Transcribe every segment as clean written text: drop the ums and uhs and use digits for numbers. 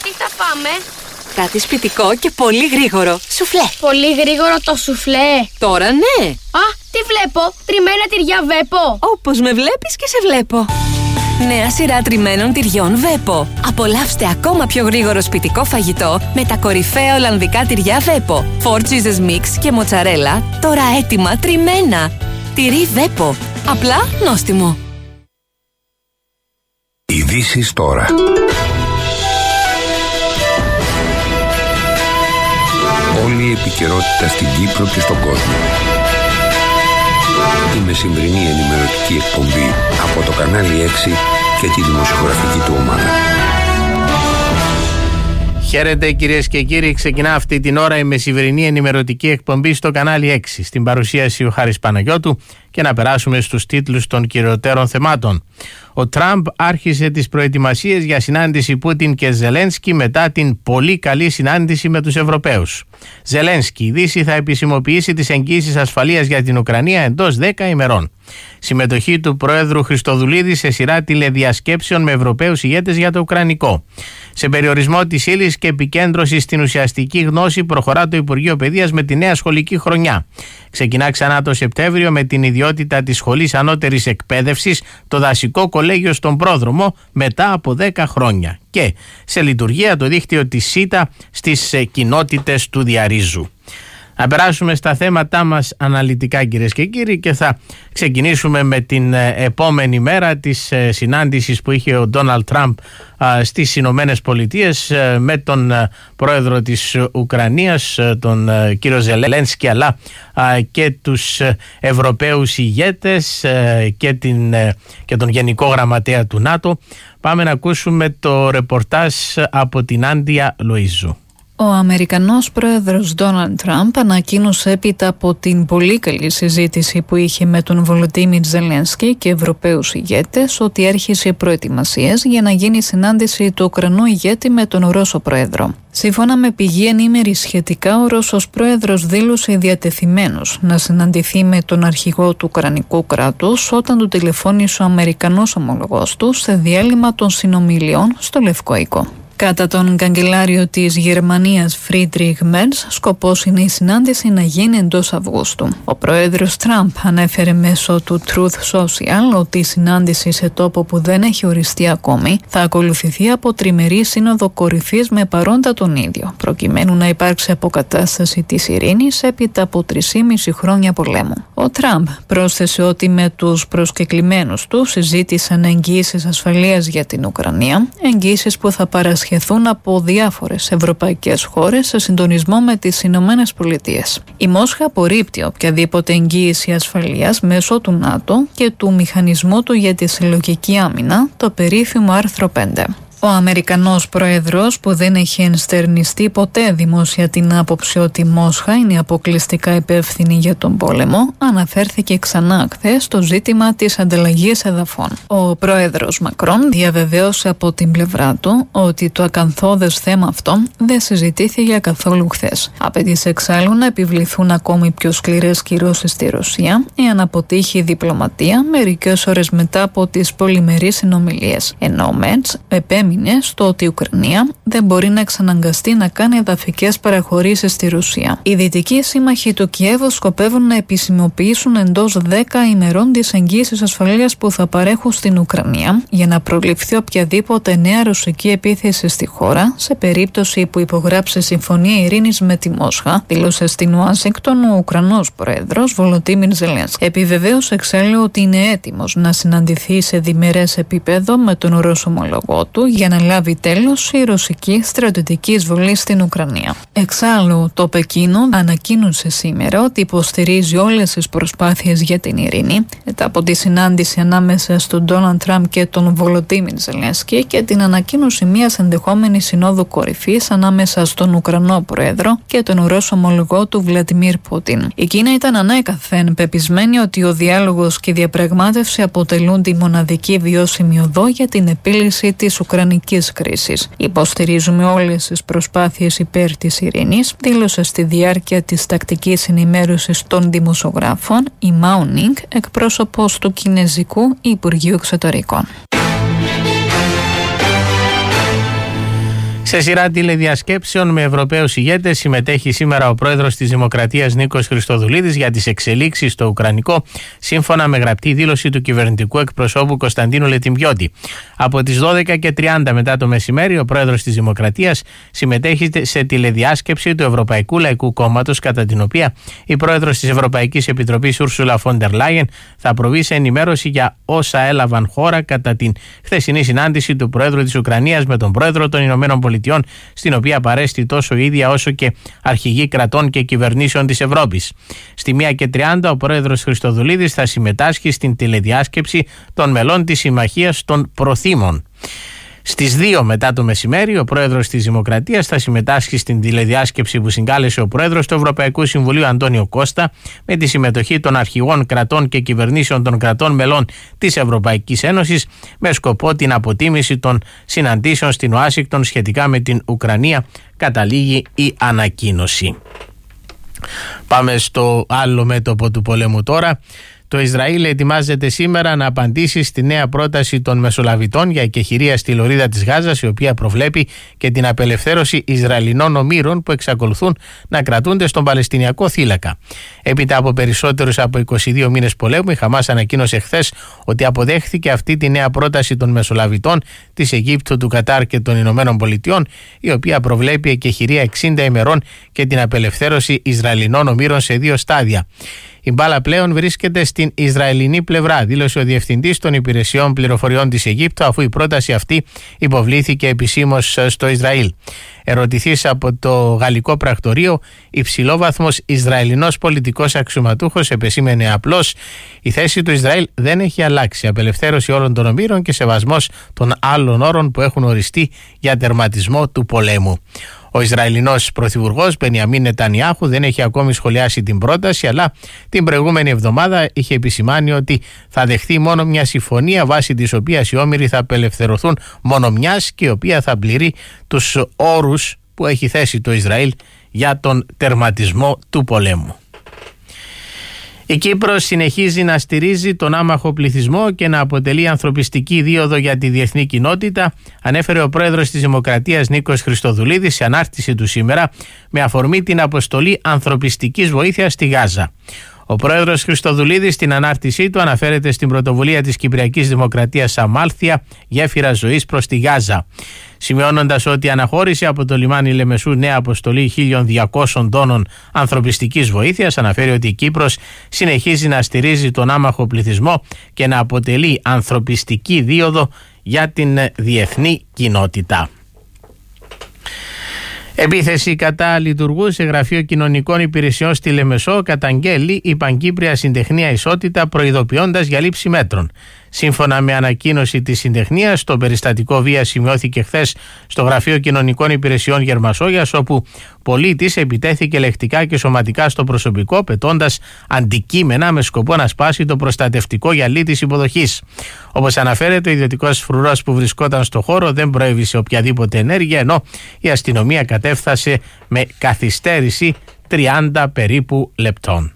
Τι θα φάμε? Κάτι σπιτικό και πολύ γρήγορο. Σουφλέ. Πολύ γρήγορο το σουφλέ. Τώρα ναι. Α, τι βλέπω? Τριμμένα τυριά Βέπο. Όπως με βλέπεις και σε βλέπω. Νέα σειρά τριμμένων τυριών Βέπο. Απολαύστε ακόμα πιο γρήγορο σπιτικό φαγητό με τα κορυφαία ολλανδικά τυριά Βέπο. 4 cheeses mix και μοτσαρέλα, τώρα έτοιμα τριμμένα. Τυρί Βέπο. Απλά νόστιμο. Ειδήσεις τώρα. Όλη η επικαιρότητα στην Κύπρο και στον κόσμο. Η μεσημβρινή ενημερωτική εκπομπή από το κανάλι 6 και τη δημοσιογραφική του ομάδα. Χαίρετε κυρίες και κύριοι, ξεκινά αυτή την ώρα η μεσημβρινή ενημερωτική εκπομπή στο κανάλι 6. Στην παρουσίαση ο Χάρης Παναγιώτου και να περάσουμε στους τίτλους των κυριωτέρων θεμάτων. Ο Τραμπ άρχισε τις προετοιμασίες για συνάντηση Πούτιν και Ζελένσκι μετά την πολύ καλή συνάντηση με τους Ευρωπαίους. Ζελένσκι, η Δύση θα επισημοποιήσει τις εγγύησεις ασφαλείας για την Ουκρανία εντός 10 ημερών. Συμμετοχή του Προέδρου Χριστοδουλίδη σε σειρά τηλεδιασκέψεων με Ευρωπαίους ηγέτες για το Ουκρανικό. Σε περιορισμό της ύλης και επικέντρωση στην ουσιαστική γνώση προχωρά το Υπουργείο Παιδείας με τη νέα σχολική χρονιά. Ξεκινά ξανά το Σεπτέμβριο με την ιδιότητα της Σχολής Ανώτερης Εκπαίδευσης το Δασικό Κολέγιο στον Πρόδρομο μετά από 10 χρόνια. Και σε λειτουργία το δίκτυο της ΣΥΤΑ στις κοινότητες του Διαρίζου. Να περάσουμε στα θέματά μας αναλυτικά κυρίες και κύριοι και θα ξεκινήσουμε με την επόμενη μέρα της συνάντησης που είχε ο Ντόναλντ Τραμπ στις Ηνωμένες Πολιτείες με τον πρόεδρο της Ουκρανίας, τον κύριο Ζελένσκι, αλλά και τους Ευρωπαίους ηγέτες και τον Γενικό Γραμματέα του ΝΑΤΟ. Πάμε να ακούσουμε το ρεπορτάζ από την Άντια Λοΐζου. Ο Αμερικανός πρόεδρος Ντόναλντ Τραμπ ανακοίνωσε έπειτα από την πολύ καλή συζήτηση που είχε με τον Βολοντίμιρ Ζελένσκι και Ευρωπαίους ηγέτες ότι άρχισε προετοιμασίες για να γίνει συνάντηση του Ουκρανού ηγέτη με τον Ρώσο πρόεδρο. Σύμφωνα με πηγή ενήμερη σχετικά, ο Ρώσος πρόεδρος δήλωσε διατεθειμένος να συναντηθεί με τον αρχηγό του Ουκρανικού κράτους όταν του τηλεφώνησε ο Αμερικανός ομολογός του σε διάλειμμα των συνομιλιών στο Λευκό Οίκο. Κατά τον καγκελάριο της Γερμανίας Φρίντριχ Μέρτς, σκοπός είναι η συνάντηση να γίνει εντός Αυγούστου. Ο πρόεδρος Τραμπ ανέφερε μέσω του Truth Social ότι η συνάντηση σε τόπο που δεν έχει οριστεί ακόμη θα ακολουθηθεί από τριμερή σύνοδο κορυφής με παρόντα τον ίδιο, προκειμένου να υπάρξει αποκατάσταση της ειρήνης έπειτα από 3,5 χρόνια πολέμου. Ο Τραμπ πρόσθεσε ότι με τους προσκεκλημένους του συζήτησαν εγγύησεις ασφαλείας για την Ουκρανία, εγγύησεις που θα παρασχεθούν από διάφορες ευρωπαϊκές χώρες σε συντονισμό με τις Ηνωμένες Πολιτείες. Η Μόσχα απορρίπτει οποιαδήποτε εγγύηση ασφαλείας μέσω του ΝΑΤΟ και του μηχανισμού του για τη συλλογική άμυνα, το περίφημο άρθρο 5. Ο Αμερικανός πρόεδρος, που δεν έχει ενστερνιστεί ποτέ δημόσια την άποψη ότι η Μόσχα είναι αποκλειστικά υπεύθυνη για τον πόλεμο, αναφέρθηκε ξανά χθες στο ζήτημα της ανταλλαγής εδαφών. Ο πρόεδρος Μακρόν διαβεβαίωσε από την πλευρά του ότι το ακαθόδες θέμα αυτό δεν συζητήθηκε καθόλου χθες. Απαιτήσε εξάλλου να επιβληθούν ακόμη πιο σκληρές κυρώσεις στη Ρωσία, εάν αποτύχει η διπλωματία μερικές ώρες μετά από τις πολυμερείς συνομιλίες. Ενώ ο Μέρτς στο ότι η Ουκρανία δεν μπορεί να εξαναγκαστεί να κάνει εδαφικές παραχωρήσεις στη Ρωσία. Οι δυτικοί σύμμαχοι του Κιέβου σκοπεύουν να επισημοποιήσουν εντός 10 ημερών τις εγγύησεις ασφαλείας που θα παρέχουν στην Ουκρανία για να προληφθεί οποιαδήποτε νέα ρωσική επίθεση στη χώρα σε περίπτωση που υπογράψει συμφωνία ειρήνης με τη Μόσχα, δήλωσε στην Ουάσιγκτον ο Ουκρανός πρόεδρος Βολοντίμιρ Ζελένσκι. Επιβεβαίωσε εξάλλου ότι είναι έτοιμος να συναντηθεί σε διμερές επίπεδο με τον Ρώσο ομολογό του για να λάβει τέλος η ρωσική στρατιωτική εισβολή στην Ουκρανία. Εξάλλου, το Πεκίνο ανακοίνωσε σήμερα ότι υποστηρίζει όλες τις προσπάθειες για την ειρήνη μετά από τη συνάντηση ανάμεσα στον Ντόναλντ Τραμπ και τον Βολοντίμιρ Ζελένσκι και την ανακοίνωση μιας ενδεχόμενης συνόδου κορυφής ανάμεσα στον Ουκρανό πρόεδρο και τον Ρώσο ομολογό του Βλαντιμίρ Πούτιν. Η Κίνα ήταν ανέκαθεν πεπισμένη ότι ο διάλογος και η διαπραγμάτευση αποτελούν τη μοναδική βιώσιμη οδό για την επίλυση της Ουκρανικής κρίσης. Υποστηρίζουμε όλες τις προσπάθειες υπέρ της ειρήνης, δήλωσε στη διάρκεια της τακτικής ενημέρωσης των δημοσιογράφων η Μάο Νινγκ, εκπρόσωπος του Κινεζικού Υπουργείου Εξωτερικών. Σε σειρά τηλεδιασκέψεων με Ευρωπαίους ηγέτες συμμετέχει σήμερα ο πρόεδρος της Δημοκρατίας Νίκος Χριστοδουλίδης για τις εξελίξεις στο Ουκρανικό, σύμφωνα με γραπτή δήλωση του κυβερνητικού εκπροσώπου Κωνσταντίνου Λετιμπιώτη. Από τις 12:30 μετά το μεσημέρι, ο πρόεδρος της Δημοκρατίας συμμετέχει σε τηλεδιάσκεψη του Ευρωπαϊκού Λαϊκού Κόμματος, κατά την οποία η πρόεδρος της Ευρωπαϊκής Επιτροπής Ούρσουλα φον ντερ Λάιεν θα προβεί σε ενημέρωση για όσα έλαβαν χώρα κατά την χθεσινή συνάντηση του πρόεδρου της Ουκρανίας με τον πρόεδρο των Ηνωμένων Πολιτειών, στην οποία παρέστη τόσο η ίδια όσο και αρχηγοί κρατών και κυβερνήσεων της Ευρώπης. Στη 1:30 ο πρόεδρος Χριστοδουλίδης θα συμμετάσχει στην τηλεδιάσκεψη των μελών της Συμμαχίας των Προθήμων. Στις 2 μετά το μεσημέρι, ο πρόεδρος της Δημοκρατίας θα συμμετάσχει στην τηλεδιάσκεψη που συγκάλεσε ο πρόεδρος του Ευρωπαϊκού Συμβουλίου Αντώνιο Κώστα, με τη συμμετοχή των αρχηγών κρατών και κυβερνήσεων των κρατών μελών της Ευρωπαϊκής Ένωσης, με σκοπό την αποτίμηση των συναντήσεων στην Ουάσιγκτον σχετικά με την Ουκρανία, καταλήγει η ανακοίνωση. Πάμε στο άλλο μέτωπο του πολέμου τώρα. Το Ισραήλ ετοιμάζεται σήμερα να απαντήσει στη νέα πρόταση των μεσολαβητών για εκεχηρία στη λωρίδα της Γάζας, η οποία προβλέπει και την απελευθέρωση Ισραηλινών ομήρων που εξακολουθούν να κρατούνται στον Παλαιστινιακό θύλακα. Έπειτα από περισσότερους από 22 μήνες πολέμου, η Χαμάς ανακοίνωσε χθες ότι αποδέχθηκε αυτή τη νέα πρόταση των μεσολαβητών της Αιγύπτου, του Κατάρ και των Ηνωμένων Πολιτειών, η οποία προβλέπει εκεχηρία 60 ημερών και την απελευθέρωση Ισραηλινών ομήρων σε 2 στάδια. Η μπάλα πλέον βρίσκεται στην Ισραηλινή πλευρά, δήλωσε ο διευθυντής των υπηρεσιών πληροφοριών της Αιγύπτου, αφού η πρόταση αυτή υποβλήθηκε επισήμως στο Ισραήλ. Ερωτηθής από το γαλλικό πρακτορείο, υψηλόβαθμος Ισραηλινός πολιτικός αξιωματούχος επεσήμενε απλώς: η θέση του Ισραήλ δεν έχει αλλάξει. Απελευθέρωση όλων των ομήρων και σεβασμός των άλλων όρων που έχουν οριστεί για τερματισμό του πολέμου. Ο Ισραηλινός πρωθυπουργός Μπενιαμίν Νετανιάχου δεν έχει ακόμη σχολιάσει την πρόταση, αλλά την προηγούμενη εβδομάδα είχε επισημάνει ότι θα δεχθεί μόνο μια συμφωνία, βάσει της οποίας οι όμηροι θα απελευθερωθούν μόνο μιας και η οποία θα πληρεί τους όρους που έχει θέσει το Ισραήλ για τον τερματισμό του πολέμου. Η Κύπρος συνεχίζει να στηρίζει τον άμαχο πληθυσμό και να αποτελεί ανθρωπιστική δίωδο για τη διεθνή κοινότητα, ανέφερε ο πρόεδρος της Δημοκρατίας Νίκος Χριστοδουλίδης σε ανάρτηση του σήμερα, με αφορμή την αποστολή ανθρωπιστικής βοήθειας στη Γάζα. Ο πρόεδρος Χριστοδουλίδης στην ανάρτησή του αναφέρεται στην πρωτοβουλία της Κυπριακής Δημοκρατίας Αμάλθεια, γέφυρα ζωής προς τη Γάζα, σημειώνοντας ότι αναχώρησε από το λιμάνι Λεμεσού νέα αποστολή 1.200 τόνων ανθρωπιστικής βοήθειας. Αναφέρει ότι η Κύπρος συνεχίζει να στηρίζει τον άμαχο πληθυσμό και να αποτελεί ανθρωπιστική δίωδο για την διεθνή κοινότητα. Επίθεση κατά λειτουργού σε γραφείο κοινωνικών υπηρεσιών στη Λεμεσό καταγγέλει η Παγκύπρια Συντεχνία Ισότητα, προειδοποιώντας για λήψη μέτρων. Σύμφωνα με ανακοίνωση της Συντεχνίας, το περιστατικό βίας σημειώθηκε χθες στο Γραφείο Κοινωνικών Υπηρεσιών Γερμασόγειας, όπου πολίτης επιτέθηκε λεκτικά και σωματικά στο προσωπικό, πετώντας αντικείμενα με σκοπό να σπάσει το προστατευτικό γυαλί της υποδοχής. Όπως αναφέρεται, ο ιδιωτικός φρουρός που βρισκόταν στο χώρο δεν προέβησε οποιαδήποτε ενέργεια, ενώ η αστυνομία κατέφθασε με καθυστέρηση 30 περίπου λεπτών.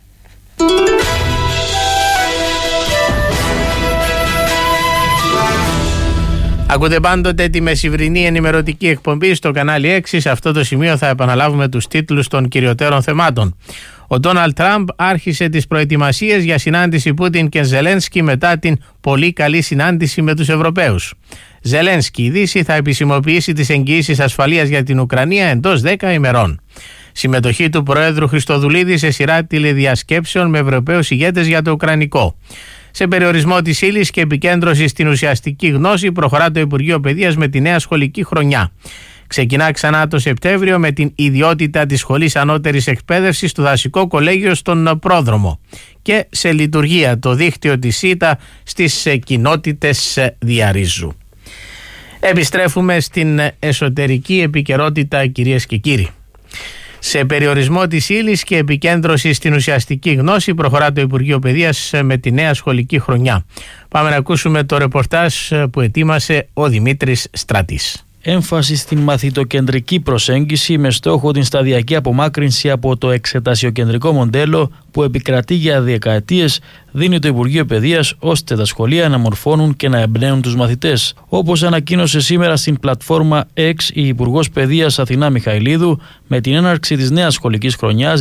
Ακούτε πάντοτε τη μεσημβρινή ενημερωτική εκπομπή στο κανάλι 6. Σε αυτό το σημείο θα επαναλάβουμε τους τίτλους των κυριωτέρων θεμάτων. Ο Ντόναλντ Τραμπ άρχισε τις προετοιμασίες για συνάντηση Πούτιν και Ζελένσκι μετά την πολύ καλή συνάντηση με τους Ευρωπαίους. Ζελένσκι: η Δύση θα επισημοποιήσει τις εγγυήσεις ασφαλείας για την Ουκρανία εντός 10 ημερών. Συμμετοχή του Προέδρου Χριστοδουλίδη σε σειρά τηλεδιασκέψεων με Ευρωπαίους ηγέτες για το Ουκρανικό. Σε περιορισμό της ύλης και επικέντρωση στην ουσιαστική γνώση προχωρά το Υπουργείο Παιδείας με τη νέα σχολική χρονιά. Ξεκινά ξανά το Σεπτέμβριο με την ιδιότητα της Σχολής Ανώτερης Εκπαίδευσης του Δασικό Κολέγιο στον Πρόδρομο και σε λειτουργία το δίκτυο της ΣΥΤΑ στις κοινότητες Διαρρίζου. Επιστρέφουμε στην εσωτερική επικαιρότητα, κυρίες και κύριοι. Σε περιορισμό της ύλης και επικέντρωση στην ουσιαστική γνώση προχωρά το Υπουργείο Παιδείας με τη νέα σχολική χρονιά. Πάμε να ακούσουμε το ρεπορτάζ που ετοίμασε ο Δημήτρης Στρατής. Έμφαση στην μαθητοκεντρική προσέγγιση με στόχο την σταδιακή απομάκρυνση από το εξετασιοκεντρικό μοντέλο που επικρατεί για δεκαετίες δίνει το Υπουργείο Παιδείας ώστε τα σχολεία να μορφώνουν και να εμπνέουν τους μαθητές. Όπως ανακοίνωσε σήμερα στην πλατφόρμα X η Υπουργός Παιδείας Αθηνά Μιχαηλίδου, με την έναρξη της νέας σχολικής χρονιάς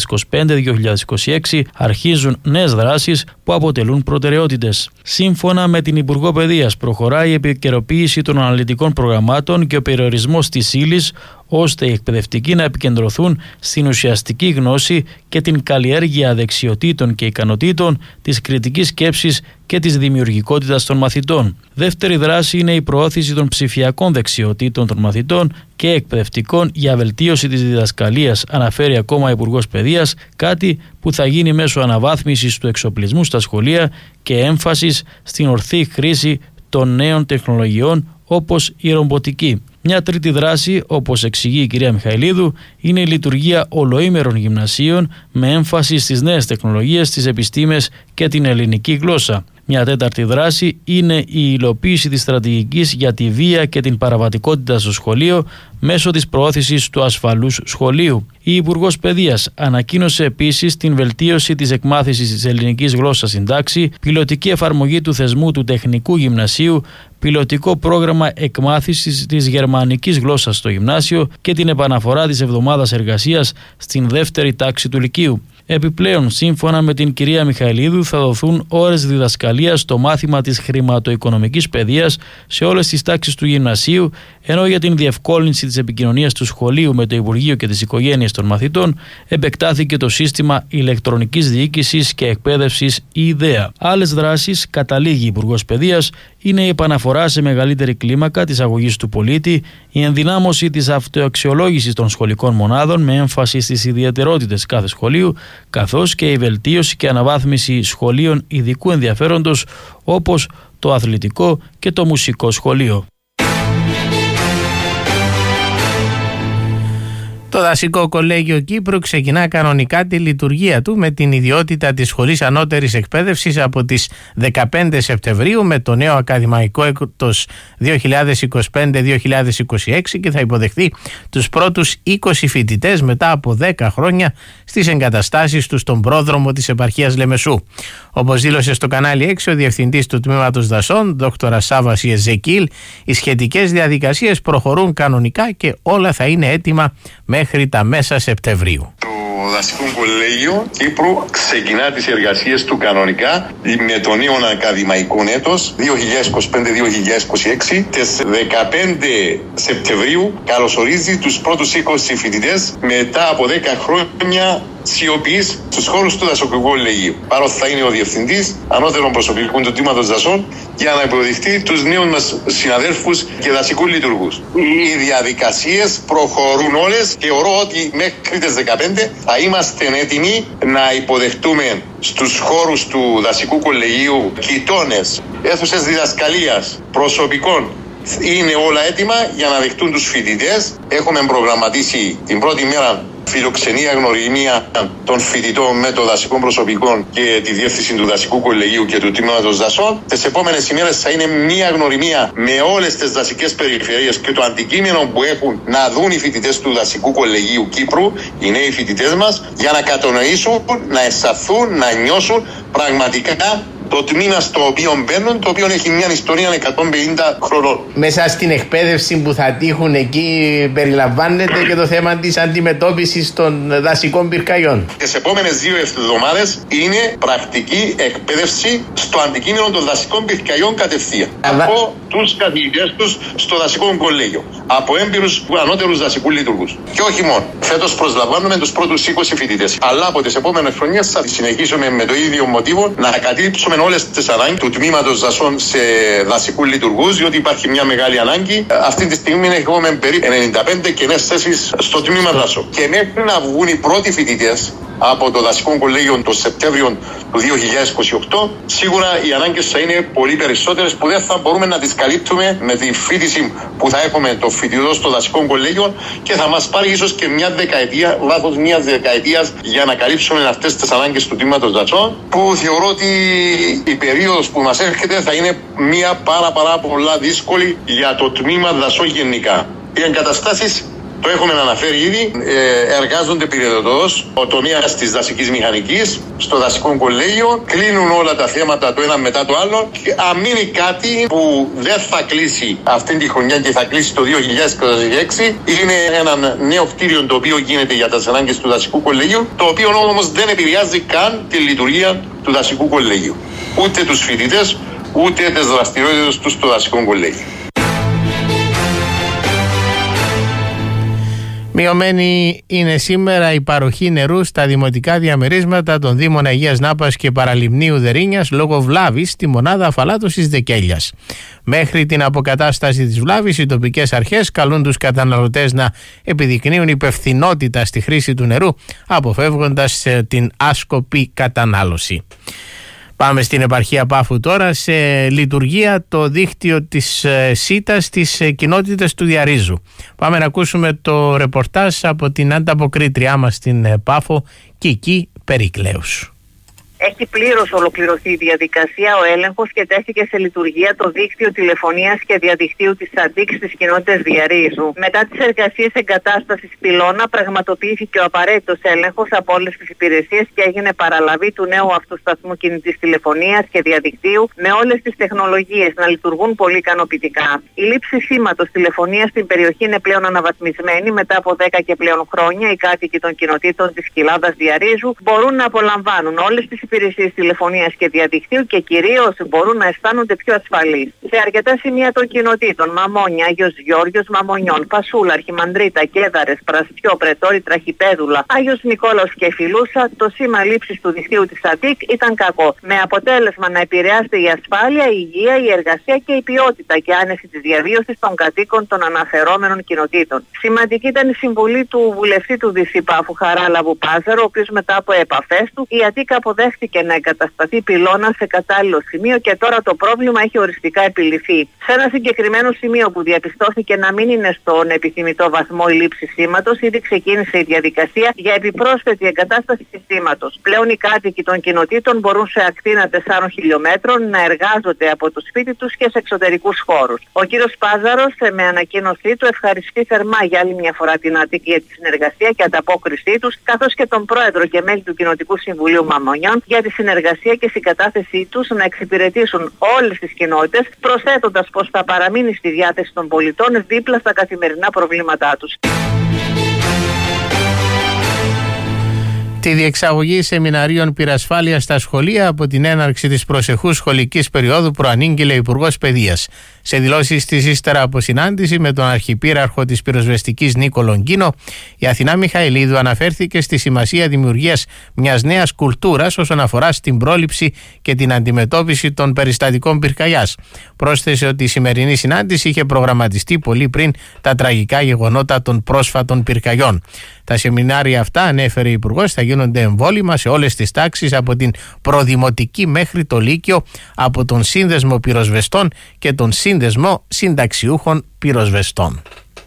2025-2026 αρχίζουν νέες δράσεις που αποτελούν προτεραιότητες. Σύμφωνα με την Υπουργό Παιδείας, προχωράει η επικαιροποίηση των αναλυτικών προγραμμάτων και ο περιορισμός της ύλης, ώστε οι εκπαιδευτικοί να επικεντρωθούν στην ουσιαστική γνώση και την καλλιέργεια δεξιοτήτων και ικανοτήτων, της κριτικής σκέψης και της δημιουργικότητας των μαθητών. Δεύτερη δράση είναι η προώθηση των ψηφιακών δεξιοτήτων των μαθητών και εκπαιδευτικών για βελτίωση της διδασκαλίας, αναφέρει ακόμα ο Υπουργός Παιδείας, κάτι που θα γίνει μέσω αναβάθμισης του εξοπλισμού στα σχολεία και έμφασης στην ορθή χρήση των νέων τεχνολογιών όπως η ρομποτική. Μια τρίτη δράση, όπως εξηγεί η κυρία Μιχαηλίδου, είναι η λειτουργία ολοήμερων γυμνασίων με έμφαση στις νέες τεχνολογίες, τις επιστήμες και την ελληνική γλώσσα. Μια τέταρτη δράση είναι η υλοποίηση της στρατηγικής για τη βία και την παραβατικότητα στο σχολείο μέσω της προώθησης του ασφαλούς σχολείου. Η Υπουργός Παιδείας ανακοίνωσε επίσης την βελτίωση της εκμάθησης της ελληνικής γλώσσας στην τάξη, πιλωτική εφαρμογή του θεσμού του Τεχνικού Γυμνασίου, πιλωτικό πρόγραμμα εκμάθησης της γερμανικής γλώσσας στο γυμνάσιο και την επαναφορά της εβδομάδας εργασίας στην δεύτερη τάξη του Λυκείου. Επιπλέον, σύμφωνα με την κυρία Μιχαηλίδου, θα δοθούν ώρες διδασκαλίας στο μάθημα της χρηματοοικονομικής παιδείας σε όλες τις τάξεις του γυμνασίου, ενώ για την διευκόλυνση της επικοινωνίας του σχολείου με το Υπουργείο και τις οικογένειες των μαθητών επεκτάθηκε το σύστημα ηλεκτρονικής διοίκησης και εκπαίδευσης ΙΔΕΑ. Άλλες δράσεις, καταλήγει η Υπουργός Παιδείας, είναι η επαναφορά σε μεγαλύτερη κλίμακα της αγωγής του πολίτη, η ενδυνάμωση της αυτοαξιολόγησης των σχολικών μονάδων με έμφαση στις ιδιαιτερότητες κάθε σχολείου, καθώς και η βελτίωση και αναβάθμιση σχολείων ειδικού ενδιαφέροντος όπως το αθλητικό και το μουσικό σχολείο. Το Δασικό Κολέγιο Κύπρου ξεκινά κανονικά τη λειτουργία του με την ιδιότητα της Σχολής Ανώτερης Εκπαίδευσης από τις 15 Σεπτεμβρίου με το νέο ακαδημαϊκό έτος 2025-2026 και θα υποδεχθεί τους πρώτους 20 φοιτητές μετά από 10 χρόνια στις εγκαταστάσεις του στον πρόδρομο της επαρχίας Λεμεσού. Όπως δήλωσε στο κανάλι 6 ο Διευθυντής του Τμήματος Δασών, Δ. Σάββας Ιεζεκίλ, οι σχετικές διαδικασίες προχωρούν κανονικά και όλα θα είναι έτοιμα μέχρι τα μέσα Σεπτεμβρίου. Το Δασικό Κολέγιο Κύπρου ξεκινά τις εργασίες του κανονικά με το νέο ακαδημαϊκό έτος 2025-2026. Τις 15 Σεπτεμβρίου καλωσορίζει τους πρώτους 20 φοιτητές μετά από 10 χρόνια σιωπής στους χώρους του Δασικού Κολεγίου. Παρότι θα είναι ο Διευθυντής Ανώτερων Προσωπικών του Τμήματος Δασών για να υποδεχτεί τους νέους μας συναδέλφους και δασικού λειτουργούς. Οι διαδικασίες προχωρούν όλες και θεωρώ ότι μέχρι τις 15 θα είμαστε έτοιμοι να υποδεχτούμε στους χώρους του Δασικού Κολεγίου κοιτώνες, αίθουσες διδασκαλίας, προσωπικών. Είναι όλα έτοιμα για να δεχτούν τους φοιτητές. Έχουμε προγραμματίσει την πρώτη μέρα φιλοξενία γνωριμία των φοιτητών με το δασικό προσωπικό και τη διεύθυνση του Δασικού Κολεγίου και του Τμήματος Δασών. Τις επόμενες ημέρες θα είναι μια γνωριμία με όλες τις δασικές περιφερειές και το αντικείμενο που έχουν να δουν οι φοιτητές του Δασικού Κολεγίου Κύπρου, οι νέοι φοιτητές μας, για να κατανοήσουν, να αισθανθούν, να νιώσουν πραγματικά το τμήμα στο οποίο μπαίνουν, το οποίο έχει μια ιστορία 150 χρονών. Μέσα στην εκπαίδευση που θα τύχουν εκεί περιλαμβάνεται και το θέμα της αντιμετώπισης των δασικών πυρκαγιών. Τις επόμενες 2 εβδομάδες είναι πρακτική εκπαίδευση στο αντικείμενο των δασικών πυρκαγιών κατευθείαν. Από τους καθηγητές τους στο Δασικό Κολέγιο. Από έμπειρους ανώτερους δασικού λειτουργούς. Και όχι μόνο. Φέτος προσλαμβάνουμε τους πρώτους 20 φοιτητές. Αλλά από τις επόμενες χρονιές θα συνεχίσουμε με το ίδιο μοτίβο να καλύψουμε όλες τις ανάγκες του Τμήματος Δασών σε δασικού λειτουργούς, διότι υπάρχει μια μεγάλη ανάγκη. Αυτή τη στιγμή έχουμε περίπου 95 κενές θέσεις στο Τμήμα Δασών. Και μέχρι να βγουν οι πρώτοι φοιτητές από το Δασικό Κολέγιο το Σεπτέμβριο του 2028, σίγουρα οι ανάγκες θα είναι πολύ περισσότερες που δεν θα μπορούμε να τις καλύπτουμε με τη φοιτηση που θα έχουμε το φοιτητό στο Δασικό Κολέγιο και θα μας πάρει ίσως και μια δεκαετία, βάθος μιας δεκαετίας για να καλύψουμε αυτές τις ανάγκες του Τμήματος Δασών, που θεωρώ ότι η περίοδος που μας έρχεται θα είναι μια πάρα πολλά δύσκολη για το Τμήμα Δασών γενικά. Οι εγκαταστάσεις Το έχουμε αναφέρει ήδη. Εργάζονται πυροδοτώς ο τομέας της δασικής μηχανικής στο δασικό κολέγιο. Κλείνουν όλα τα θέματα το ένα μετά το άλλο. Αν μείνει κάτι που δεν θα κλείσει αυτή τη χρονιά και θα κλείσει το 2026, είναι ένα νέο κτίριο το οποίο γίνεται για τις ανάγκες του δασικού κολεγίου, το οποίο όμως δεν επηρεάζει καν τη λειτουργία του δασικού κολεγίου. Ούτε τους φοιτητές, ούτε τις δραστηριότητες του στο δασικό κολέγιο. Μειωμένη είναι σήμερα η παροχή νερού στα δημοτικά διαμερίσματα των Δήμων Αγίας Νάπας και Παραλιμνίου Δερίνιας λόγω βλάβης στη μονάδα αφαλάτωσης Δεκέλιας. Μέχρι την αποκατάσταση της βλάβης, οι τοπικές αρχές καλούν τους καταναλωτές να επιδεικνύουν υπευθυνότητα στη χρήση του νερού, αποφεύγοντας την άσκοπη κατανάλωση. Πάμε στην επαρχία Πάφου τώρα. Σε λειτουργία το δίκτυο της ΣΥΤΑ στις κοινότητες του Διαρρίζου. Πάμε να ακούσουμε το ρεπορτάζ από την ανταποκρίτριά μας στην Πάφο, Κική Περικλέους. Έχει πλήρως ολοκληρωθεί η διαδικασία, ο έλεγχος και τέθηκε σε λειτουργία το δίκτυο τηλεφωνίας και διαδικτύου της ΑΔΙΚ στις κοινότητες Διαρρίζου. Μετά τις εργασίες εγκατάστασης πυλώνα, πραγματοποιήθηκε ο απαραίτητος έλεγχος από όλες τις υπηρεσίες και έγινε παραλαβή του νέου αυτοσταθμού κινητής τηλεφωνίας και διαδικτύου με όλες τις τεχνολογίες να λειτουργούν πολύ ικανοποιητικά. Η λήψη σήματος τηλεφωνίας στην περιοχή είναι πλέον αναβαθμισμένη. Μετά από 10 και πλέον χρόνια, οι κάτοικοι των κοινοτήτων της Κοιλάδας Διαρρίζου μπορούν να απολαμβάνουν όλες τις υπηρεσίες τηλεφωνίας και διαδικτύου και κυρίως μπορούν να αισθάνονται πιο ασφαλείς. Σε αρκετά σημεία των κοινοτήτων, Μαμόνια, Άγιος Γιώργιος, Μαμονιών, Φασούλα, Αρχιμανδρίτα, Κέδαρες, Πρασπιό, Πρετόρι, Τραχυπέδουλα, Άγιος Νικόλαος και Φιλούσα, το σήμα λήψης του δικτύου της ΑΤΙΚ ήταν κακό. Με αποτέλεσμα να επηρεάζεται η ασφάλεια, η υγεία, η εργασία και η ποιότητα και άνεση της διαβίωσης των κατοίκων των αναφερόμενων κοινοτήτων. Σημαντική ήταν η συμβολή του βουλευτή του ΔΣ Πάφου, Χαράλαβου Πάζαρο, ο οποίος μετά από επαφές του, η ΑΤΙΚ αποδέχθηκε και να εγκατασταθεί πυλώνα σε κατάλληλο σημείο και τώρα το πρόβλημα έχει οριστικά επιληθεί. Σε ένα συγκεκριμένο σημείο που διαπιστώθηκε να μην είναι στον επιθυμητό βαθμό η λήψη σήματος, ήδη ξεκίνησε η διαδικασία για επιπρόσθετη εγκατάσταση σήματος. Πλέον οι κάτοικοι των κοινοτήτων μπορούν σε ακτίνα 4 χιλιόμετρων να εργάζονται από το σπίτι τους και σε εξωτερικούς χώρους. Ο κύριος Πάζαρος με ανακοίνωσή του ευχαριστεί θερμά για άλλη μια φορά την ΑΤΙΚ για τη συνεργασία και ανταπόκρισή τους, καθώς και τον πρόεδρο και μέλη του Κοινοτικού Συμβουλίου Μαμονιών για τη συνεργασία και συγκατάθεσή τους να εξυπηρετήσουν όλες τις κοινότητες, προσθέτοντας πως θα παραμείνει στη διάθεση των πολιτών δίπλα στα καθημερινά προβλήματά τους. Τη διεξαγωγή σεμιναρίων πυρασφάλειας στα σχολεία από την έναρξη της προσεχούς σχολικής περίοδου προανήγγειλε ο Υπουργός Παιδείας. Σε δηλώσεις της ύστερα από συνάντηση με τον Αρχιπύραρχο της Πυροσβεστικής Νίκο Λονγκίνο, η Αθηνά Μιχαηλίδου αναφέρθηκε στη σημασία δημιουργίας μιας νέας κουλτούρας όσον αφορά στην πρόληψη και την αντιμετώπιση των περιστατικών πυρκαγιάς. Πρόσθεσε ότι η σημερινή συνάντηση είχε προγραμματιστεί πολύ πριν τα τραγικά γεγονότα των πρόσφατων πυρκαγιών. Τα σεμινάρια αυτά, ανέφερε η Υπουργός, θα γίνονται εμβόλυμα σε όλες τις τάξεις από την προδημοτική μέχρι το λύκειο, από τον Σύνδεσμο Πυροσβεστών και τον Σύνδεσμο Συνταξιούχων Πυροσβεστών.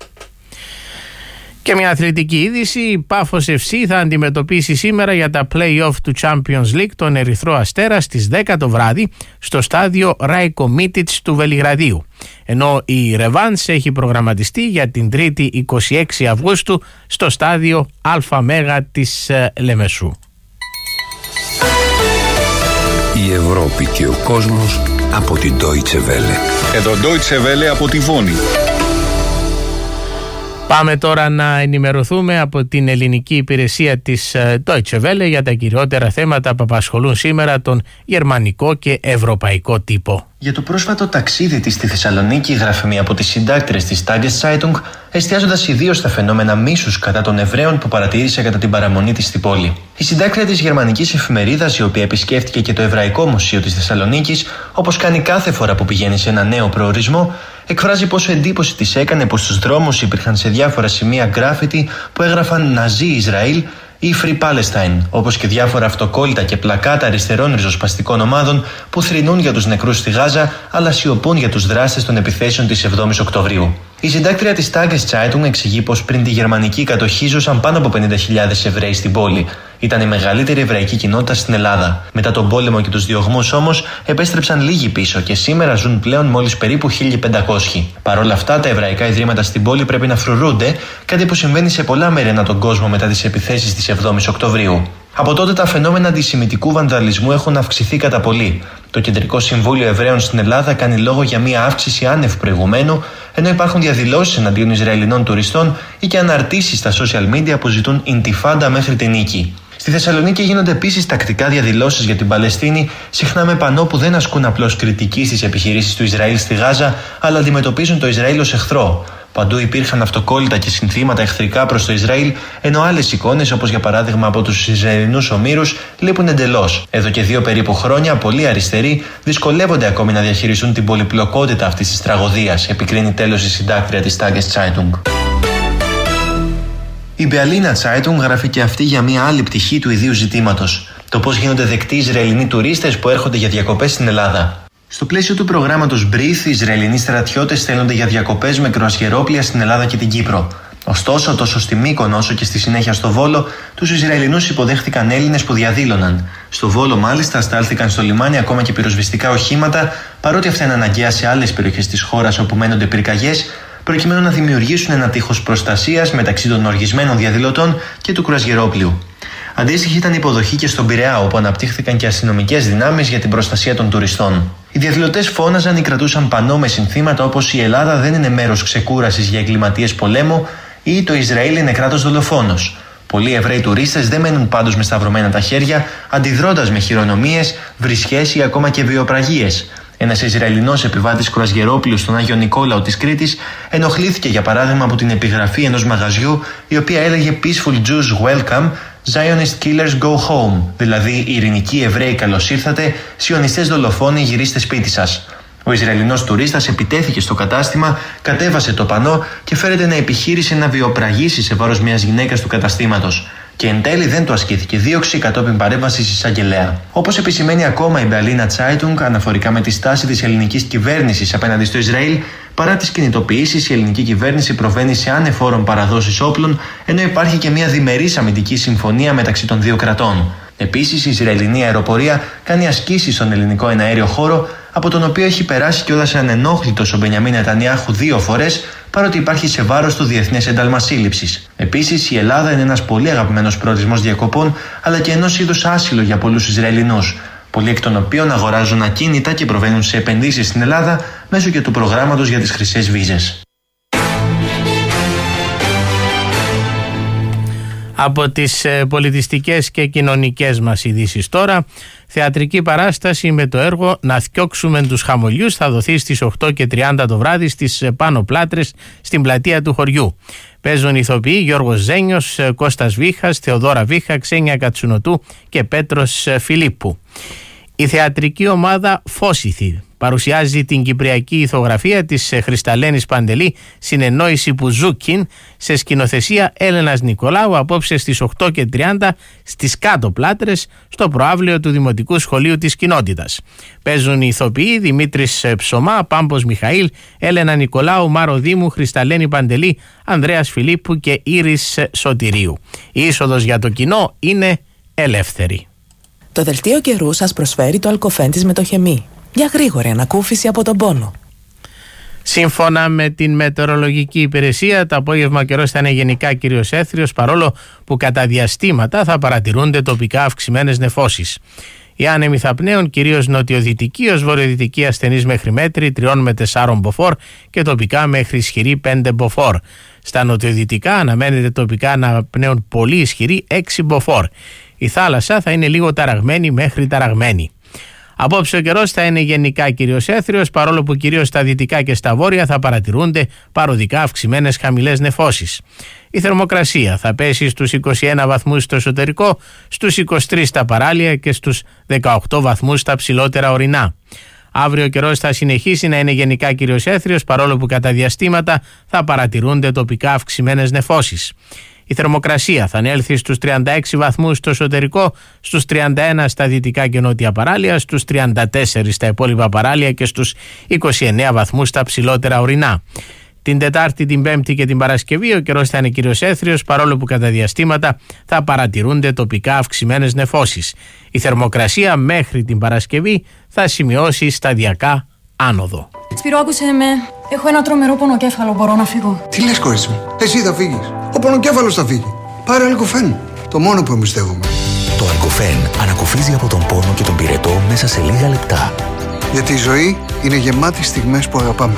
Και μια αθλητική είδηση, η Πάφος FC θα αντιμετωπίσει σήμερα για τα play-off του Champions League τον Ερυθρό Αστέρα στις 10 το βράδυ στο στάδιο Ράικο Μίτιτς του Βελιγραδίου. Ενώ η ρεβάνς έχει προγραμματιστεί για την 3η 26 Αυγούστου στο στάδιο Αλφα Μέγα της Λεμεσού. Η Ευρώπη και ο κόσμος από την Deutsche Welle. Εδώ Deutsche Welle από τη Βόνη. Πάμε τώρα να ενημερωθούμε από την ελληνική υπηρεσία της Deutsche Welle για τα κυριότερα θέματα που απασχολούν σήμερα τον γερμανικό και ευρωπαϊκό τύπο. Για το πρόσφατο ταξίδι της στη Θεσσαλονίκη, γράφει μία από τις συντάκτρες της Tageszeitung, εστιάζοντας ιδίως στα φαινόμενα μίσους κατά των Εβραίων που παρατήρησε κατά την παραμονή της στην πόλη. Η συντάκτρια της γερμανικής εφημερίδας, η οποία επισκέφτηκε και το Εβραϊκό Μουσείο της Θεσσαλονίκης, όπως κάνει κάθε φορά που πηγαίνει σε ένα νέο προορισμό, εκφράζει πόσο εντύπωση της έκανε πως στους δρόμους υπήρχαν σε διάφορα σημεία γκράφιτι που έγραφαν «Ναζί Ισραήλ» ή Free Palestine, όπως και διάφορα αυτοκόλλητα και πλακάτα αριστερών ριζοσπαστικών ομάδων που θρηνούν για τους νεκρούς στη Γάζα, αλλά σιωπούν για τους δράστες των επιθέσεων της 7ης Οκτωβρίου. Η συντάκτρια της Tageszeitung εξηγεί πως πριν τη γερμανική κατοχή ζούσαν πάνω από 50.000 Εβραίοι στην πόλη. Ήταν η μεγαλύτερη εβραϊκή κοινότητα στην Ελλάδα. Μετά τον πόλεμο και τους διωγμούς όμως, επέστρεψαν λίγοι πίσω και σήμερα ζουν πλέον μόλις περίπου 1.500. Παρ' όλα αυτά, τα εβραϊκά ιδρύματα στην πόλη πρέπει να φρουρούνται, κάτι που συμβαίνει σε πολλά μέρη ανά τον κόσμο μετά τις επιθέσεις της 7ης Οκτωβρίου. Από τότε τα φαινόμενα αντισημιτικού βανδαλισμού έχουν αυξηθεί κατά πολύ. Το Κεντρικό Συμβούλιο Εβραίων στην Ελλάδα κάνει λόγο για μια αύξηση άνευ προηγουμένου, ενώ υπάρχουν διαδηλώσεις εναντίον Ισραηλινών τουριστών ή και αναρτήσεις στα social media που ζητούν ιντιφάντα μέχρι την νίκη. Στη Θεσσαλονίκη γίνονται επίσης τακτικά διαδηλώσεις για την Παλαιστίνη, συχνά με πανό που δεν ασκούν απλώς κριτική στις επιχειρήσεις του Ισραήλ στη Γάζα, αλλά αντιμετωπίζουν το Ισραήλ ως εχθρό. Παντού υπήρχαν αυτοκόλλητα και συνθήματα εχθρικά προς το Ισραήλ, ενώ άλλες εικόνες, όπως για παράδειγμα από τους Ισραηλινούς ομήρους, λείπουν εντελώς. Εδώ και 2 περίπου χρόνια, πολλοί αριστεροί δυσκολεύονται ακόμη να διαχειριστούν την πολυπλοκότητα αυτής της τραγωδίας, επικρίνει τέλος η συντάκτρια της Tageszeitung. Η Berliner Zeitung γράφει και αυτή για μια άλλη πτυχή του ιδίου ζητήματος. Το πώς γίνονται δεκτοί Ισραηλινοί τουρίστες που έρχονται για διακοπές στην Ελλάδα. Στο πλαίσιο του προγράμματος Breathe, οι Ισραηλινοί στρατιώτες στέλνονται για διακοπές με κρουαζιερόπλοια στην Ελλάδα και την Κύπρο. Ωστόσο, τόσο στη Μύκονο όσο και στη συνέχεια στο Βόλο, τους Ισραηλινούς υποδέχτηκαν Έλληνες που διαδήλωναν. Στο Βόλο, μάλιστα, στάλθηκαν στο λιμάνι ακόμα και πυροσβεστικά οχήματα, παρότι αυτά είναι αναγκαία σε άλλες περιοχές της χώρας όπου μένονται πυρκαγιές, προκειμένου να δημιουργήσουν ένα τείχος προστασίας μεταξύ των οργισμένων διαδηλωτών και του κρουαζιερόπλοιου. Αντίστοιχη ήταν η υποδοχή και στον Πειραιά, όπου αναπτύχθηκαν και αστυνομικές δυνάμεις για την προστασία των τουριστών. Οι διαδηλωτές φώναζαν ή κρατούσαν πανό με συνθήματα όπως «Η Ελλάδα δεν είναι μέρος ξεκούρασης για εγκληματίες πολέμου» ή «Το Ισραήλ είναι κράτος δολοφόνος». Πολλοί Εβραίοι τουρίστες δεν μένουν πάντως με σταυρωμένα τα χέρια, αντιδρώντας με χειρονομίες, βρισχές ή ακόμα και βιοπραγίες. Ένας Ισραηλινός επιβάτης κρουαζιερόπλοιου στον Άγιο Νικόλαο της Κρήτης ενοχλήθηκε για παράδειγμα από την επιγραφή ενός μαγαζιού, η οποία έλεγε «Peaceful Jews welcome, Zionist killers go home», δηλαδή «Ειρηνικοί Εβραίοι καλώς ήρθατε, σιωνιστές δολοφόνοι γυρίστε σπίτι σας». Ο Ισραηλινός τουρίστας επιτέθηκε στο κατάστημα, κατέβασε το πανό και φέρεται να επιχείρησε να βιοπραγήσει σε βάρος μιας γυναίκας του καταστήματος. Και εν τέλει δεν του ασκήθηκε δίωξη κατόπιν παρέμβασης εισαγγελέα. Όπως επισημαίνει ακόμα η Berliner Zeitung, αναφορικά με τη στάση της ελληνικής κυβέρνησης απέναντι στο Ισραήλ, παρά τις κινητοποιήσεις, η ελληνική κυβέρνηση προβαίνει σε ανεφόρον παραδόσεις όπλων, ενώ υπάρχει και μια διμερής αμυντική συμφωνία μεταξύ των δύο κρατών. Επίσης, η Ισραηλινή αεροπορία κάνει ασκήσεις στον ελληνικό εναέριο χώρο, από τον οποίο έχει περάσει κιόλας ανενόχλητος ο Μπενιαμίν Νετανιάχου 2 φορές, παρότι υπάρχει σε βάρος του διεθνές ένταλμα σύλληψης. Επίσης, η Ελλάδα είναι ένας πολύ αγαπημένος προορισμός διακοπών, αλλά και ενός είδους άσυλο για πολλούς Ισραηλινούς, πολλοί εκ των οποίων αγοράζουν ακίνητα και προβαίνουν σε επενδύσεις στην Ελλάδα μέσω και του προγράμματος για τις χρυσές βίζες. Από τις πολιτιστικές και κοινωνικές μας ειδήσεις τώρα, θεατρική παράσταση με το έργο «Να θκιόξουμε τους χαμολιούς» θα δοθεί στις 8:30 το βράδυ στις Πάνω Πλάτρες στην πλατεία του χωριού. Παίζουν ηθοποιοί Γιώργος Ζένιος, Κώστας Βίχας, Θεοδόρα Βίχα, Ξένια Κατσουνοτού και Πέτρος Φιλίππου. Η θεατρική ομάδα Φώσιθη παρουσιάζει την κυπριακή ηθογραφία της Χρυσταλένης Παντελή, συνεννόηση Πουζούκιν, σε σκηνοθεσία Έλενας Νικολάου, απόψε στις 8:30 στις Κάτω Πλάτρες, στο προαύλιο του Δημοτικού Σχολείου της Κοινότητας. Παίζουν οι ηθοποιοί Δημήτρης Ψωμά, Πάμπος Μιχαήλ, Έλενα Νικολάου, Μάρο Δήμου, Χρυσταλένη Παντελή, Ανδρέας Φιλίππου και Ήρης Σωτηρίου. Η είσοδος για το κοινό είναι ελεύθερη. Το δελτίο καιρού σας προσφέρει το Αλκοφέν της Μετοχεμή. Για γρήγορη ανακούφιση από τον πόνο. Σύμφωνα με την μετεωρολογική υπηρεσία, το απόγευμα καιρός θα είναι γενικά κυρίως έθριος, παρόλο που κατά διαστήματα θα παρατηρούνται τοπικά αυξημένες νεφώσεις. Οι άνεμοι θα πνέουν κυρίως νοτιοδυτική ως βορειοδυτική ασθενής μέχρι μέτρη 3 με 4 μποφόρ και τοπικά μέχρι ισχυρή 5 μποφόρ. Στα νοτιοδυτικά αναμένεται τοπικά να πνέουν πολύ ισχυρή 6 μποφόρ. Η θάλασσα θα είναι λίγο ταραγμένη μέχρι ταραγμένη. Απόψε ο καιρός θα είναι γενικά κυρίως έθριος, παρόλο που κυρίως στα δυτικά και στα βόρεια θα παρατηρούνται παροδικά αυξημένες χαμηλές νεφώσεις. Η θερμοκρασία θα πέσει στους 21 βαθμούς στο εσωτερικό, στους 23 στα παράλια και στους 18 βαθμούς στα ψηλότερα ορεινά. Αύριο ο καιρός θα συνεχίσει να είναι γενικά κυρίως έθριος, παρόλο που κατά διαστήματα θα παρατηρούνται τοπικά αυξημένες νεφώσεις. Η θερμοκρασία θα ανέλθει στους 36 βαθμούς στο εσωτερικό, στους 31 στα δυτικά και νότια παράλια, στους 34 στα υπόλοιπα παράλια και στους 29 βαθμούς στα ψηλότερα ορεινά. Την Τετάρτη, την Πέμπτη και την Παρασκευή ο καιρός θα είναι κυρίως έθριος, παρόλο που κατά διαστήματα θα παρατηρούνται τοπικά αυξημένες νεφώσεις. Η θερμοκρασία μέχρι την Παρασκευή θα σημειώσει σταδιακά άνοδο. Σπύρο, άκουσε με. Έχω ένα τρομερό πονοκέφαλο. Μπορώ να φύγω? Τι λες, κορίτσι μου? Εσύ θα φύγεις. Ο πονοκέφαλος θα φύγει. Πάρε Αλκοφέν. Το μόνο που εμπιστεύομαι. Το Αλκοφέν ανακουφίζει από τον πόνο και τον πυρετό μέσα σε λίγα λεπτά. Γιατί η ζωή είναι γεμάτη στιγμές που αγαπάμε.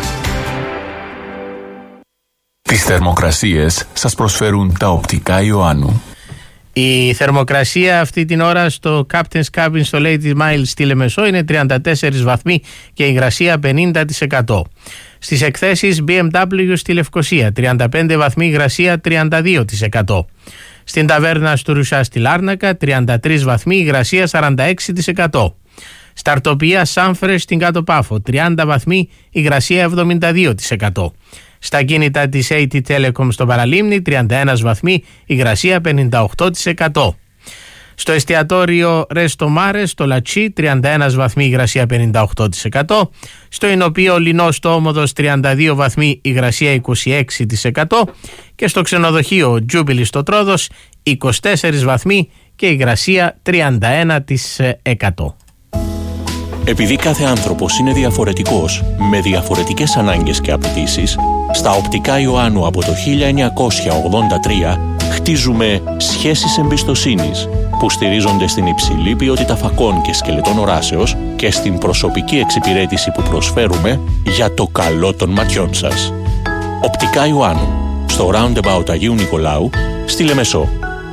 Τις θερμοκρασίες σας προσφέρουν τα οπτικά Ιωάννου. Η θερμοκρασία αυτή την ώρα στο Captain's Cabin στο Lady Miles στη Λεμεσό είναι 34 βαθμοί και η υγρασία 50%. Στις εκθέσεις BMW στη Λευκοσία 35 βαθμοί, υγρασία 32%. Στην ταβέρνα του Ρουσά στη Λάρνακα 33 βαθμοί, υγρασία 46%. Στα αρτοπία Σάμφρες στην Κάτω Πάφο 30 βαθμοί, υγρασία 72%. Στα κίνητα της AT Telecom στο Παραλίμνη 31 βαθμοί, υγρασία 58%. Στο εστιατόριο Resto Mare στο Λατσί 31 βαθμοί, υγρασία 58%. Στο Ινοπείο Λινό στο Όμοδος 32 βαθμοί, υγρασία 26%. Και στο ξενοδοχείο Jubilee στο Τρόδος 24 βαθμοί και υγρασία 31%. Επειδή κάθε άνθρωπος είναι διαφορετικός, με διαφορετικές ανάγκες και απαιτήσεις, στα οπτικά Ιωάννου από το 1983 χτίζουμε σχέσεις εμπιστοσύνης που στηρίζονται στην υψηλή ποιότητα φακών και σκελετών οράσεως και στην προσωπική εξυπηρέτηση που προσφέρουμε για το καλό των ματιών σας. Οπτικά Ιωάννου, στο Roundabout Αγίου Νικολάου, στη Λεμεσό.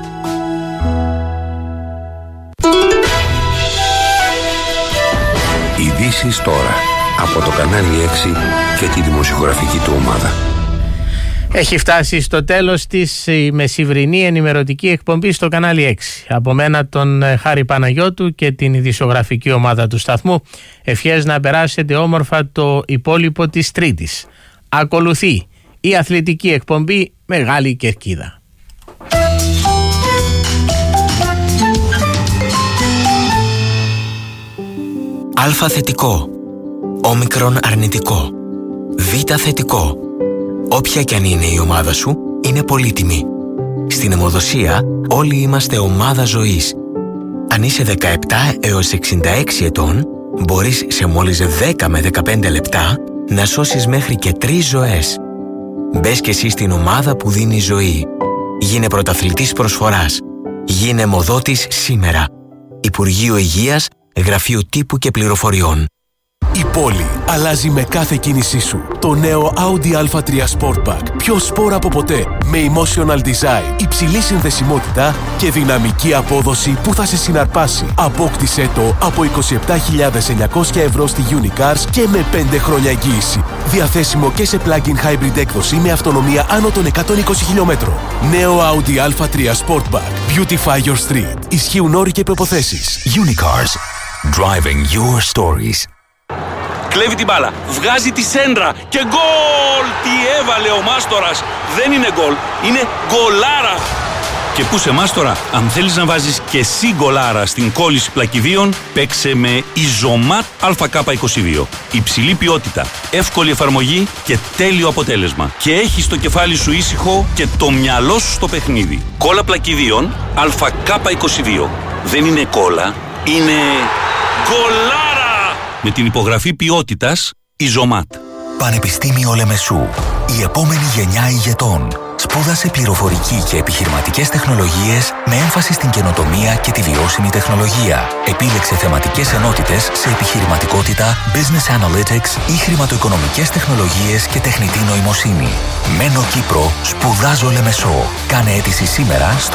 Ειδήσεις τώρα από το κανάλι 6 και τη δημοσιογραφική του ομάδα. Έχει φτάσει στο τέλος της η μεσημβρινή ενημερωτική εκπομπή στο κανάλι 6. Από μένα τον Χάρη Παναγιώτου και την ειδησιογραφική ομάδα του σταθμού, ευχές να περάσετε όμορφα το υπόλοιπο της Τρίτης. Ακολουθεί η αθλητική εκπομπή Μεγάλη Κερκίδα. Α θετικό, όμικρον αρνητικό, Β θετικό. Όποια κι αν είναι η ομάδα σου, είναι πολύτιμη. Στην αιμοδοσία όλοι είμαστε ομάδα ζωής. Αν είσαι 17 έως 66 ετών, μπορείς σε μόλις 10 με 15 λεπτά να σώσεις μέχρι και 3 ζωές. Μπες και εσύ στην ομάδα που δίνει ζωή. Γίνε πρωταθλητής προσφοράς. Γίνε αιμοδότης σήμερα. Υπουργείο Υγείας, Γραφείο Τύπου και Πληροφοριών. Η πόλη αλλάζει με κάθε κίνησή σου. Το νέο Audi A3 Sportback. Πιο σπορ από ποτέ. Με emotional design, υψηλή συνδεσιμότητα και δυναμική απόδοση που θα σε συναρπάσει. Απόκτησέ το από 27.900 ευρώ στη Unicars και με 5 χρόνια εγγύηση. Διαθέσιμο και σε plug-in hybrid έκδοση με αυτονομία άνω των 120 χιλιόμετρων. Νέο Audi A3 Sportback. Beautify your street. Ισχύουν όροι και προϋποθέσεις. Unicars. Driving your stories. Κλέβει την μπάλα, βγάζει τη σέντρα και γκολ! Τι έβαλε ο Μάστορας! Δεν είναι γκολ, είναι γκολάρα! Και πού σε Μάστορα, αν θέλεις να βάζεις και εσύ γκολάρα στην κόλληση πλακιδίων, παίξε με Ιζωμάτ ΑΚ22. Υψηλή ποιότητα, εύκολη εφαρμογή και τέλειο αποτέλεσμα. Και έχεις το κεφάλι σου ήσυχο και το μυαλό σου στο παιχνίδι. Κόλλα πλακιδίων ΑΚ22. Δεν είναι κόλλα, είναι γκολάρα! Με την υπογραφή ποιότητας Ιζωμάτ. Πανεπιστήμιο Λεμεσού. Η επόμενη γενιά ηγετών. Σπούδασε πληροφορική και επιχειρηματικές τεχνολογίες με έμφαση στην καινοτομία και τη βιώσιμη τεχνολογία. Επίλεξε θεματικές ενότητες σε επιχειρηματικότητα, business analytics ή χρηματοοικονομικές τεχνολογίες και τεχνητή νοημοσύνη. Μένω Κύπρο, σπουδάζω Λεμεσό. Κάνε αίτηση σήμερα στο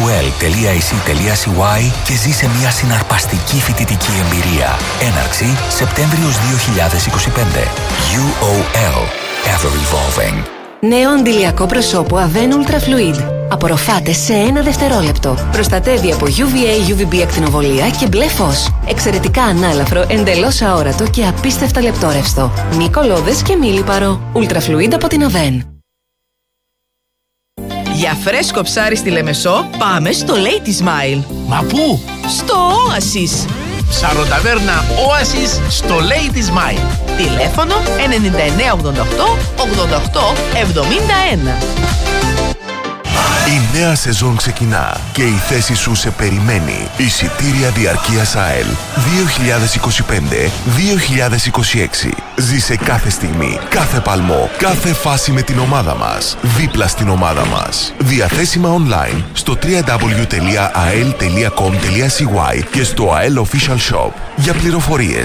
uol.ac.cy και ζήσε μια συναρπαστική φοιτητική εμπειρία. Έναρξη Σεπτέμβριος 2025. UOL. Ever evolving. Νέο αντιλιακό προσώπου Avène Ultra Fluid. Απορροφάται σε 1 δευτερόλεπτο. Προστατεύει από UVA-UVB ακτινοβολία και μπλε φως. Εξαιρετικά ανάλαφρο, εντελώς αόρατο και απίστευτα λεπτόρευστο. Μη κολλώδες και μη λιπαρό. Ultra Fluid από την Avène. Για φρέσκο ψάρι στη Λεμεσό, πάμε στο Lady Smile. Μα πού? Στο Oasis. Ψαροταβέρνα Oasis στο Ladies Mile. Τηλέφωνο 9988 88 71. Η νέα σεζόν ξεκινά και η θέση σου σε περιμένει. Εισιτήρια διαρκείας ΑΕΛ 2025-2026. Ζήσε κάθε στιγμή, κάθε παλμό, κάθε φάση με την ομάδα μας. Δίπλα στην ομάδα μας. Διαθέσιμα online στο www.ael.com.cy και στο AEL Official Shop. Για πληροφορίες